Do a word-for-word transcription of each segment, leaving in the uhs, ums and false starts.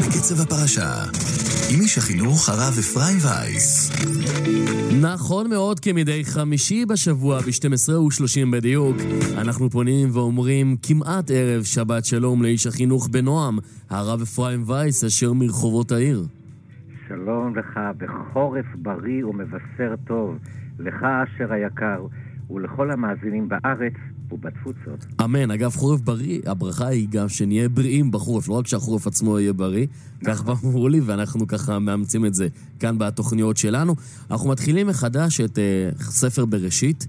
בקצב הפרשה, עם איש החינוך הרב אפרים וייס. נכון מאוד, כמדי חמישי בשבוע ב-שתים עשרה ושלושים בדיוק, אנחנו פונים ואומרים כמעט ערב שבת שלום לאיש החינוך בנועם, הרב אפרים וייס, אשר מרחובות העיר. שלום לך, בחורף בריא ומבשר טוב, לך אשר היקר, ולכל המאזינים בארץ ובתפוצות. אמן. אגב, חורף בריא, הברכה היא גם שנהיה בריאים בחורף, לא רק שהחורף עצמו יהיה בריא, כך אמרו לי, ואנחנו ככה מאמצים את זה כאן בתוכניות שלנו. אנחנו מתחילים מחדש את uh, ספר בראשית,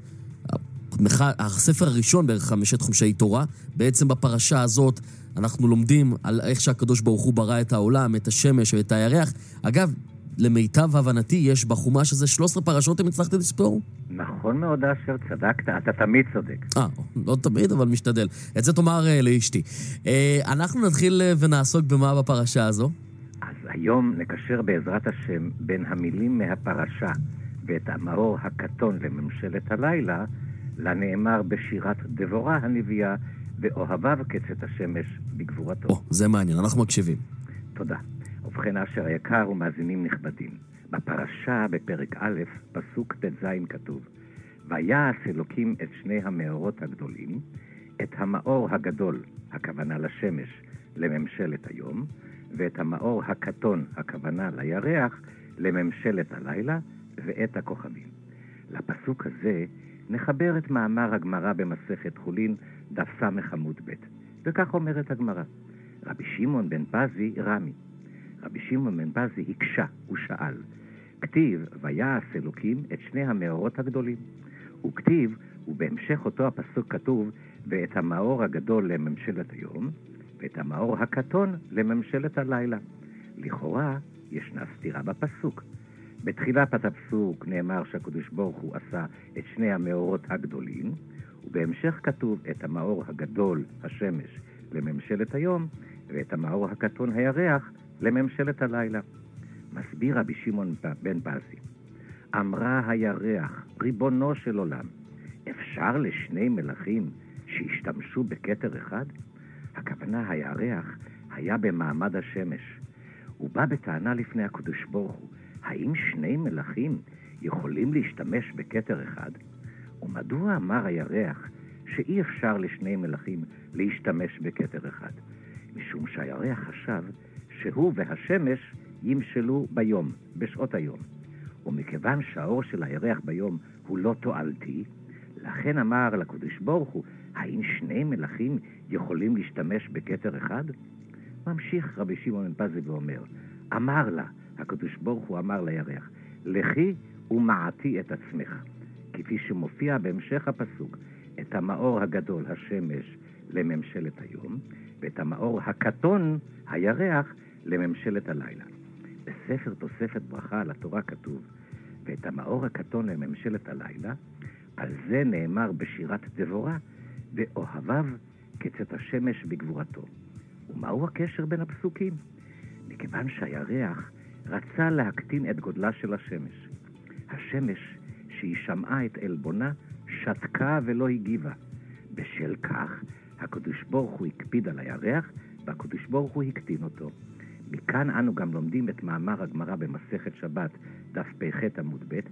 הספר הראשון בערך חמשת חומשי תורה. בעצם בפרשה הזאת אנחנו לומדים על איך שהקדוש ברוך הוא ברא את העולם, את השמש ואת הירח. אגב, למיטב הבנתי יש בחומש הזה שלוש עשרה פרשות, אם הצלחת לספור? נכון מאוד אשר, צדקת, אתה תמיד צודק. אה, לא תמיד, אבל משתדל. את זה תאמר uh, לאשתי. Uh, אנחנו נתחיל uh, ונעסוק במה בפרשה הזו. אז היום נקשר בעזרת השם בין המילים מהפרשה ואת המאור הקטון לממשלת הלילה, לנאמר בשירת דבורה הנביאה, ואוהביו קצת השמש בגבורתו. או, זה מעניין, אנחנו מקשיבים. תודה. ובכן אשר היקר ומאזינים נכבדים, בפרשה בפרק א', פסוק ט"ז כתוב, ויעש אלוקים את שני המאורות הגדולים, את המאור הגדול, הכוונה לשמש, לממשלת היום, ואת המאור הקטון, הכוונה לירח, לממשלת הלילה, ואת הכוכבים. לפסוק הזה נחבר את מאמר הגמרא במסכת חולין, דף סמך עמוד ב', וכך אומרת הגמרא, רבי שמעון בן פזי רמי. רבי שמעון בן פזי הקשה ושאל, כתיב ויעש אלוקים את שני המאורות הגדולים, וכתיב, ובהמשך אותו הפסוק כתוב, ואת המאור הגדול לממשלת היום, ואת המאור הקטון לממשלת הלילה. לכאורה ישנה סתירה בפסוק. בתחילת הפסוק נאמר שהקדוש ברוך הוא עשה את שני המאורות הגדולים, ובהמשך כתוב את המאור הגדול, השמש, לממשלת היום, ואת המאור הקטון, הירח, לממשלת הלילה. מסביר רבי שמעון בן פזי, אמרה הירח, ריבונו של עולם, אפשר לשני מלכים שהשתמשו בכתר אחד? הכוונה הירח היה במעמד השמש. הוא בא בטענה לפני הקדוש ברוך הוא, האם שני מלכים יכולים להשתמש בכתר אחד? ומדוע אמר הירח שאי אפשר לשני מלכים להשתמש בכתר אחד? משום שהירח חשב שהוא והשמש ימשלו ביום, בשעות היום. ומכיוון שהאור של הירח ביום הוא לא תועלתי, לכן אמר לקדוש ברוך הוא, האם שני מלכים יכולים להשתמש בכתר אחד? ממשיך רבי שמעון בן פזי ואומר, אמר לה, הקדוש ברוך הוא אמר לירח, לכי ומעטי את עצמך, כפי שמופיע בהמשך הפסוק, את המאור הגדול, השמש, לממשלת היום, ואת המאור הקטון, הירח, לממשלת הלילה. בספר תוספת ברכה על התורה כתוב, ואת המאור הקטון לממשלת הלילה, על זה נאמר בשירת דבורה, ואוהביו קצת השמש בגבורתו. ומהו הקשר בין הפסוקים? מכיוון שהירח רצה להקטין את גודלה של השמש. השמש, שהיא שמעה את אלבונה, שתקה ולא הגיבה. בשל כך, הקדוש ברוך הוא הקפיד על הירח, והקדוש ברוך הוא הקטין אותו. מכאן אנו גם לומדים את מאמר הגמרא במסכת שבת, דף פ"ח עמוד ב',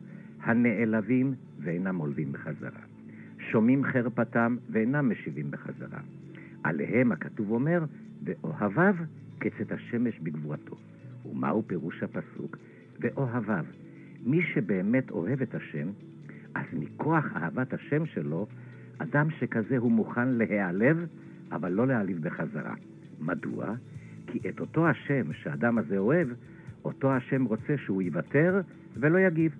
הנעלבים ואינם עולבים בחזרה. שומעים חרפתם ואינם משיבים בחזרה. עליהם הכתוב אומר, ואוהביו קצת השמש בגבורתו. ומהו פירוש הפסוק? ואוהביו. מי שבאמת אוהב את השם, אז מכוח אהבת השם שלו, אדם שכזה הוא מוכן להיעלב, אבל לא להעליב בחזרה. מדוע? כי את אותו השם שהאדם הזה אוהב, אותו השם רוצה שהוא יוותר ולא יגיב.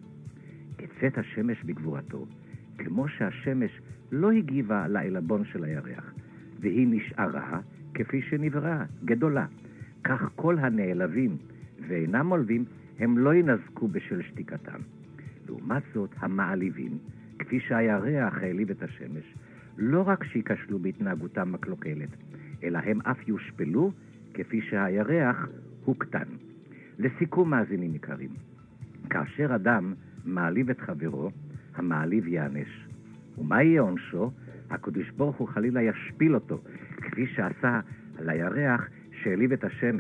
קצת השמש בגבורתו, כמו שהשמש לא הגיבה לעלבון של הירח, והיא נשארה כפי שנבראה, גדולה. כך כל הנעלבים ואינם עולבים, הם לא ינזקו בשל שתיקתם. לעומת זאת, המעליבים, כפי שהירח העליב את השמש, לא רק שיקשלו בהתנהגותם הקלוקלת, אלא הם אף יושפלו, כפי שהירח הוא קטן. לסיכום, מאזינים יקרים, כאשר אדם מעליב את חברו, המעליב יענש. ומה יהיה עונשו? הקדוש ברוך הוא חלילה ישפיל אותו, כפי שעשה לירח שהעליב את השמש.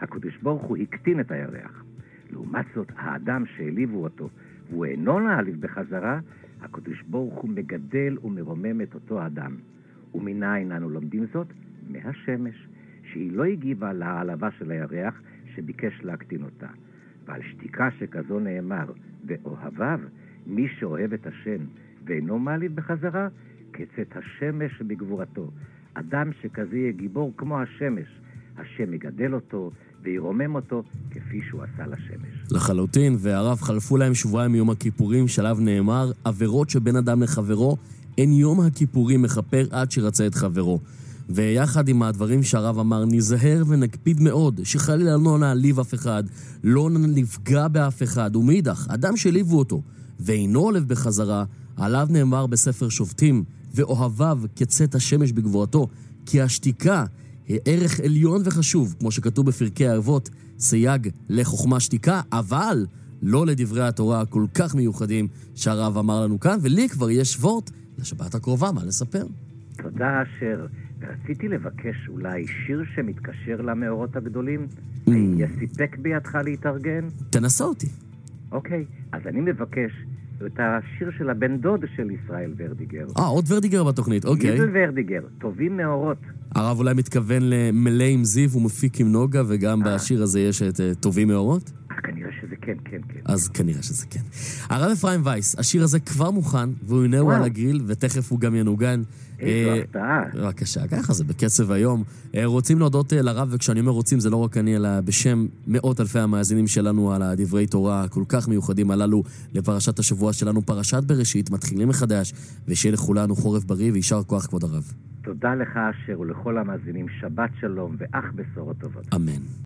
הקדוש ברוך הוא הקטין את הירח. לעומת זאת, האדם שהעליבו אותו, והוא אינו להעליב בחזרה, הקדוש ברוך הוא מגדל ומרומם את אותו אדם. ומנין אנו לומדים זאת? מהשמש, שהיא לא הגיבה להעלבה של הירח שביקש להקטין אותה. ועל שתיקה שכזו נאמר, ואוהביו, מי שאוהב את השם ואינו מעליב בחזרה, כצאת השמש בגבורתו. אדם שכזה יהיה גיבור כמו השמש, השם יגדל אותו וירומם אותו כפי שהוא עשה לשמש. לחלוטין, והרב, חלפו להם שבועיים מיום הכיפורים, שלב נאמר, עבירות שבין אדם לחברו, אין יום הכיפורים מחפר עד שרצה את חברו. ויחד עם הדברים שהרב אמר, נזהר ונקפיד מאוד, שחלילה לא נעליב אף אחד, לא נפגע באף אחד, ומאידך, אדם שליבו אותו, ואינו עולב בחזרה, עליו נאמר בספר שופטים, ואוהביו כצאת השמש בגבורתו, כי השתיקה היא ערך עליון וחשוב, כמו שכתוב בפרקי האבות, סייג לחוכמה שתיקה, אבל לא לדברי התורה הכל כך מיוחדים שהרב אמר לנו כאן, ולי כבר יש וורט לשבת הקרובה, מה לספר? תודה אשר, רציתי לבקש אולי שיר שמתקשר למאורות הגדולים, Mm. יסיפק בידך להתארגן? תנסה אותי. אוקיי, אז אני מבקש את השיר של הבן דוד של ישראל ורדיגר. אה, עוד ורדיגר בתוכנית, אוקיי. יזל ורדיגר, טובים מאורות. הרב אולי מתכוון למלא עם זיו ומפיק עם נוגה, וגם אה. בשיר הזה יש את uh, טובים מאורות? אה, כנראה שזה כן, כן, כן. אז כנראה שזה כן. הרב אפרים וייס, השיר הזה כבר מוכן, והוא הנה הוא על הגריל, ותכף הוא גם ינוגן. איזו הפתעה. בבקשה, ככה זה בקצב היום. רוצים להודות לרב, וכשאני אומר רוצים זה לא רק אני, אלא בשם מאות אלפי המאזינים שלנו על הדברי תורה כל כך מיוחדים הללו לפרשת השבוע שלנו, פרשת בראשית, מתחילים מחדש, ושיהיה לכולנו חורף בריא וישר כוח כבוד הרב. תודה לך אשר ולכל המאזינים, שבת שלום ואך בשורות טובות. אמן.